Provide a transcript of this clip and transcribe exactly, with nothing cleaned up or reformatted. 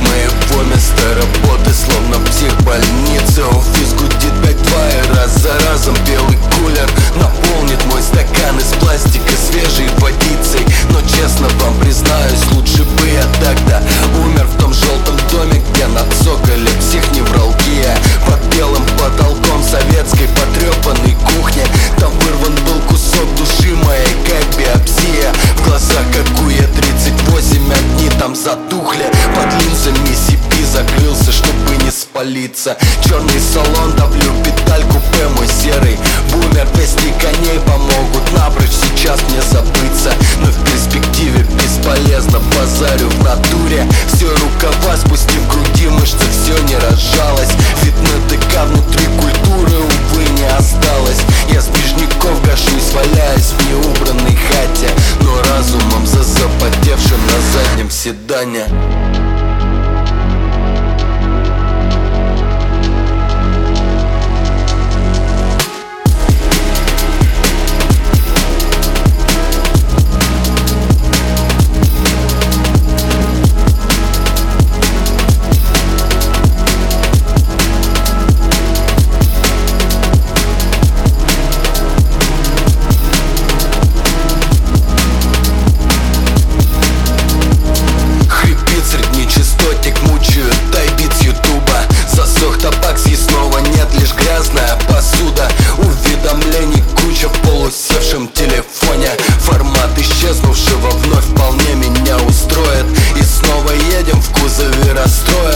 моего места работы словно психбольница. Офис гудит пять-два и раз за разом белый кулер наполнит мой стакан из пластика свежей водицей. Но честно вам признаюсь, лучше бы я тогда умер в том желтом доме, где на цоколе психневралгия. Под белым потолком советской потрепанной кухни там вырван был кусок души моей, как биопсия. В глазах как у Е тридцать восемь, одни там затухли. Под линзами Си Пи закрылся, чтобы не спалиться. Черный салон, давлю педаль, купе мой серый бумер. Двести коней помогут напрочь сейчас мне забыться. Но в перспективе бесполезно, базарю в натуре. Все рукава спустив груди, мышцы все не разжалось. Видно ДК внутри культуры, увы, не осталось. Я с движников гашусь, валяюсь в неубранной хате, но разумом за запотевшим на заднем седане. Севшем телефоне формат исчезнувшего вновь вполне меня устроит. И снова едем в кузове расстроен.